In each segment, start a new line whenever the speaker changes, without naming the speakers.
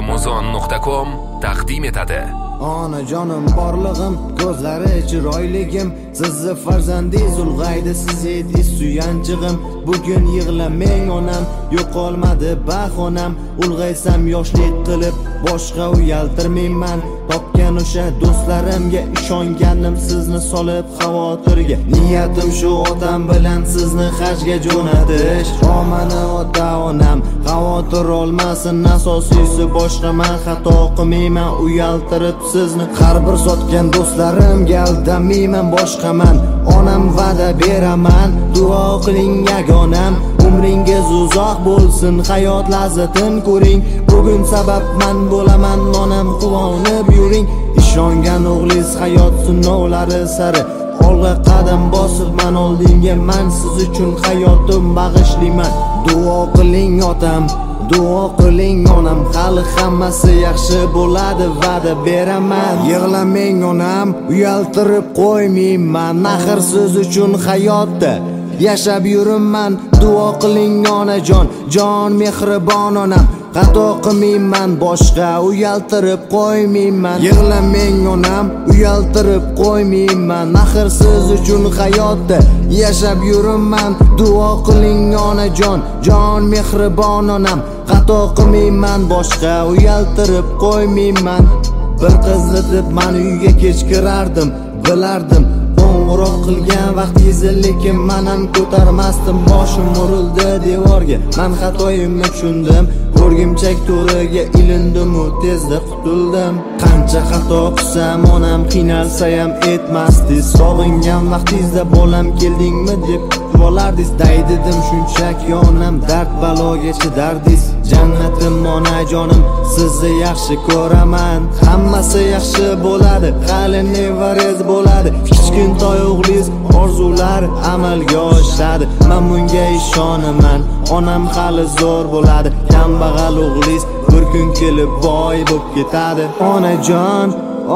Amazon.com taqdim etadi.
Onajonim borlig'im, ko'zlari chiroyligim, sizni farzandingiz ulg'aydi, siz edingiz suyanchig'im. Bugun yig'lamang onam, yo'qolmadi bahonam, ulg'aysam yoshlik qilib boshqa uyaltirmayman. Topgan o'sha do'stlarimga ishonganim, sizni solib xavotirga. Niyatim shu otam bilan sizni hajga jo'natish. Omani ota-onam xavotir olmasin, asosiysi boshqa men xato qilmayman, uyaltirib sizni. Har bir sotgan do'stlarimga aldamayman, boshqaman. Onam va'da beraman, duo qiling yagonam. Umringiz uzoq bo'lsin, hayot lazzatin ko'ring. Bugun sabab men bo'laman, onam quvonib yuring. Ishongan o'g'lingiz hayot sinovlari sari olg'a qadam bosib, men oldinga, men siz uchun hayotim bag'ishlayman. Duo qiling otam, duo qiling onam, hali hammasi yaxshi bo'ladi, va'da beraman. Yig'lamang onam, uyaltirib qo'ymayman, axir siz uchun hayotda yashab yuribman. Duo qiling onajon, jon mehribon onam, xato qilmayman, boshqa uyaltirib qo'ymayman. Yig'lamang onam, uyaltirib qo'ymayman, axir siz uchun hayotda yashab yuribman. Duo qiling onajon, jon mehribon onam, xato qilmayman, boshqa uyaltirib qo'ymayman. Bir qizni deb men uyga kech kirardim, bilardim qo'ng'iroq qilgan vaqtingizni, lekin men ham ko'tarmasdim. Boshim urildi devorga, men xatoyimni tushundim. O'rgimchak to'riga ilindim, u tezda qutuldim. Qancha xato qilsam onam, qiynalsa ham etmasdiz. Sog'ingan vaqtingizda bolam keldingmi deb kutib olardiz. Daydidim shunchaki onam, dard baloga chidardingiz. Jannatim onajonim, sizni yaxshi ko'raman. Hammasi yaxshi bo'ladi, hali nevarez bo'ladi. Kichkintoy o'g'lingiz orzular amalga oshadi, men bunga ishonaman. Onam hali zo'r bo'ladi, kambag'al o'g'lingiz bir kun kelib boy bo'lib ketadi. Onajon,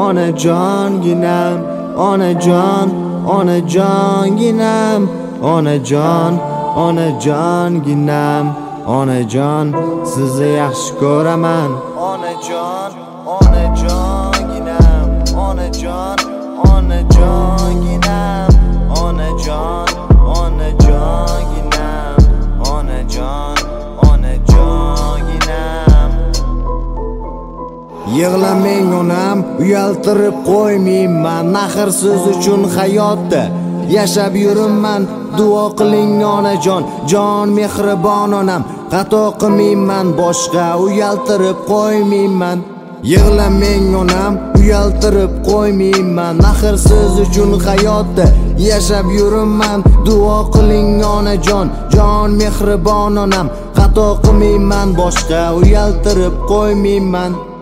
onajonginam, onajon, onajonginam, onajon, onajonginam, onajon, sizni yaxshi ko'raman. Onajon, onajonginam, onajon, onajonginam, onajon, onajonginam, onajon, onajonginam. Yig'lamang onam, uyaltirib qo'ymayman, axir siz uchun hayotda yashab yuribman. Duo qiling onajon, jon mehribon onam, xato qilmayman, boshqa uyaltirib qo'ymayman. Yig'lamang onam, uyaltirib qo'ymayman, axir siz uchun hayotda yashab yuribman. Duo qiling onajon, jon mehribon onam, xato qilmayman, boshqa uyaltirib qo'ymayman.